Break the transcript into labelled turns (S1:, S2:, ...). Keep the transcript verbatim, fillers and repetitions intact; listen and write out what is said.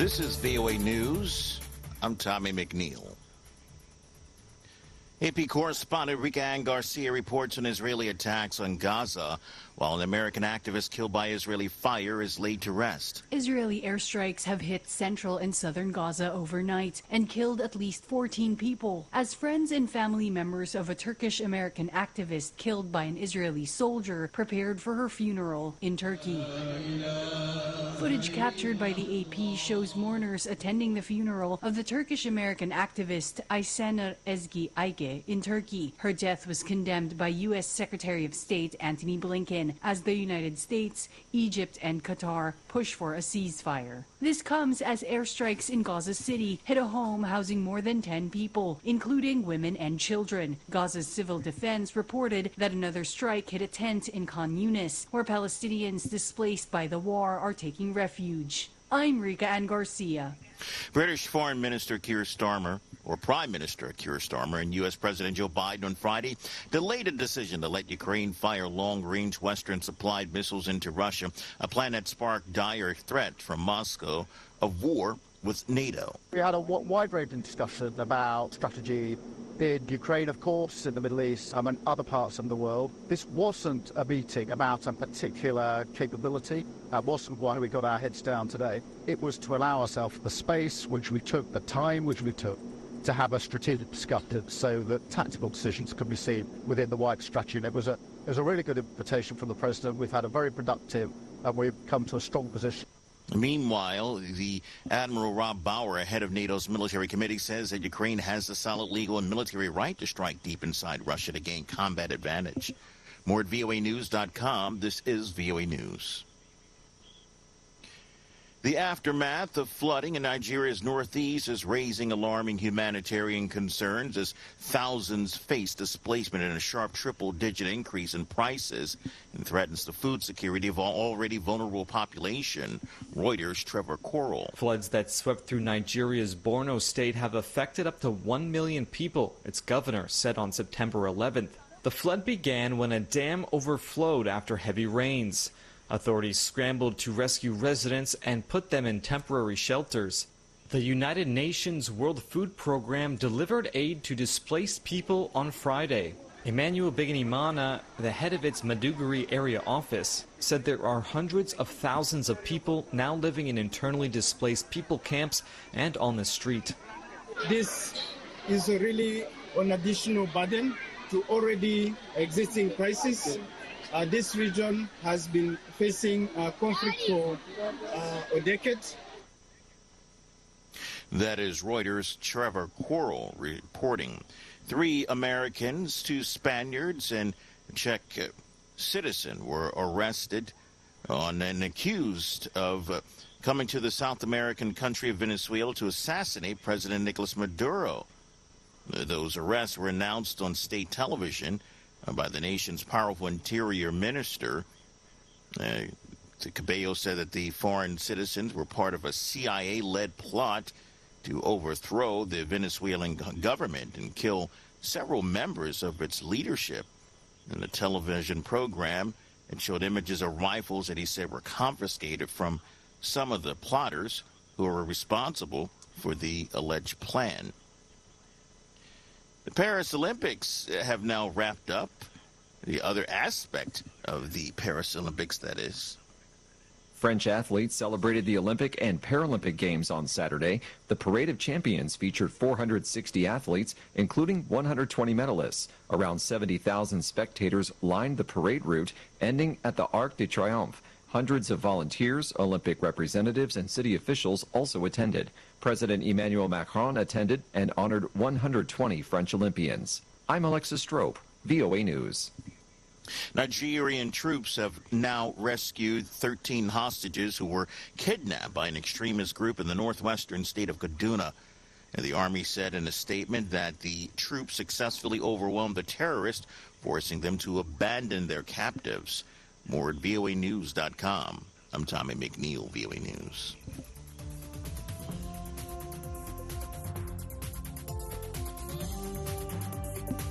S1: This is V O A News. I'm Tommy McNeil. A P correspondent Rika Ann Garcia reports on Israeli attacks on Gaza, while an American activist killed by Israeli fire is laid to rest.
S2: Israeli airstrikes have hit central and southern Gaza overnight and killed at least fourteen people, as friends and family members of a Turkish-American activist killed by an Israeli soldier prepared for her funeral in Turkey. Footage captured by the A P shows mourners attending the funeral of the Turkish-American activist Aysenur Ezgi Ayge in Turkey. Her death was condemned by U S Secretary of State Antony Blinken as the United States, Egypt, and Qatar push for a ceasefire. This comes as airstrikes in Gaza City hit a home housing more than ten people, including women and children. Gaza's civil defense reported that another strike hit a tent in Khan Yunis, where Palestinians displaced by the war are taking refuge. I'm Rika Ann Garcia.
S1: British Foreign Minister Keir Starmer, or Prime Minister Keir Starmer, and U S President Joe Biden on Friday delayed a decision to let Ukraine fire long-range Western-supplied missiles into Russia, a plan that sparked dire threat from Moscow of war with NATO.
S3: We had a wide-ranging discussion about strategy in Ukraine, of course, in the Middle East um, and other parts of the world. This wasn't a meeting about a particular capability. That wasn't why we got our heads down today. It was to allow ourselves the space which we took, the time which we took, to have a strategic discussion so that tactical decisions could be seen within the wider strategy. And it was a, it was a really good invitation from the President. We've had a very productive, and we've come to a strong position.
S1: Meanwhile, the Admiral Rob Bauer, head of NATO's military committee, says that Ukraine has the solid legal and military right to strike deep inside Russia to gain combat advantage. More at V O A news dot com. This is V O A News. The aftermath of flooding in Nigeria's northeast is raising alarming humanitarian concerns as thousands face displacement and a sharp triple-digit increase in prices and threatens the food security of an already vulnerable population. Reuters' Trevor Coral.
S4: Floods that swept through Nigeria's Borno state have affected up to one million people, its governor said on September eleventh. The flood began when a dam overflowed after heavy rains. Authorities scrambled to rescue residents and put them in temporary shelters. The United Nations World Food Program delivered aid to displaced people on Friday. Emmanuel Biginimana, the head of its Maduguri area office, said there are hundreds of thousands of people now living in internally displaced people camps and on the street.
S5: This is really an additional burden to already existing crisis. Uh, this region has been facing uh, conflict for uh, a decade.
S1: That is Reuters' Trevor Coral reporting. Three Americans, two Spaniards, and a Czech uh, citizen were arrested on and accused of uh, coming to the South American country of Venezuela to assassinate President Nicolas Maduro. Uh, those arrests were announced on state television by the nation's powerful interior minister. Uh, Cabello said that the foreign citizens were part of a C I A-led plot to overthrow the Venezuelan government and kill several members of its leadership. In the television program, it showed images of rifles that he said were confiscated from some of the plotters who were responsible for the alleged plan. The Paris Olympics have now wrapped up. The other aspect of the Paris Olympics, that is.
S6: French athletes celebrated the Olympic and Paralympic Games on Saturday. The Parade of Champions featured four hundred sixty athletes, including one hundred twenty medalists. Around seventy thousand spectators lined the parade route, ending at the Arc de Triomphe. Hundreds of volunteers, Olympic representatives, and city officials also attended. President Emmanuel Macron attended and honored one hundred twenty French Olympians. I'm Alexis Strope, V O A News.
S1: Nigerian troops have now rescued thirteen hostages who were kidnapped by an extremist group in the northwestern state of Kaduna. And the Army said in a statement that the troops successfully overwhelmed the terrorists, forcing them to abandon their captives. More at V O A news dot com. I'm Tommy McNeil, V O A News.